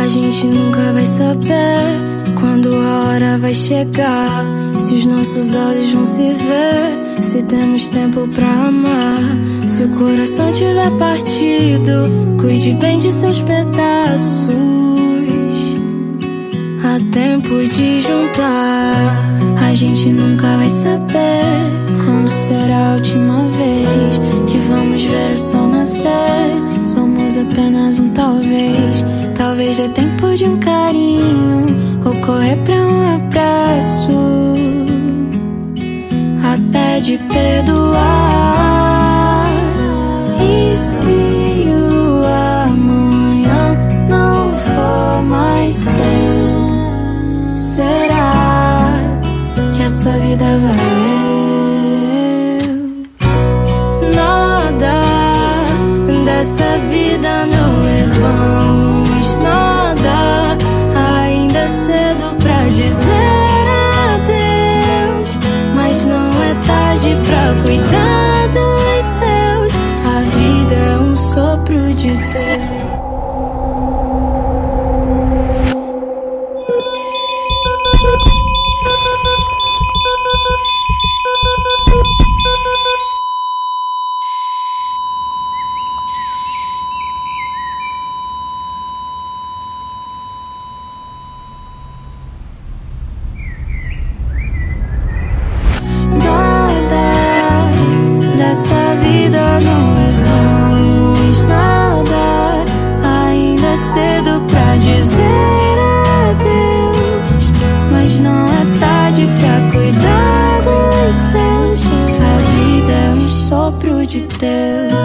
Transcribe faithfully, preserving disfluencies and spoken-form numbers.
gente nunca vai saber quando a hora vai chegar, se os nossos olhos vão se ver, se temos tempo pra amar. Se o coração tiver partido, cuide bem de seus pedaços. Há tempo de juntar. A gente nunca vai saber quando será a última vez que vamos ver o sol nascer. Somos apenas um talvez. Talvez dê tempo de um carinho ou correr pra um abraço, até de perdoar. E se o amanhã não for mais seu, será que a sua vida valeu? Nada dessa vida não levamos nada. Ainda é cedo pra dizer adeus, mas não é tarde pra cuidar dos seus. A vida é um sopro de Deus. Dessa vida não levamos nada. Ainda é cedo pra dizer adeus, mas não é tarde pra cuidar dos seus. A vida é um sopro de Deus.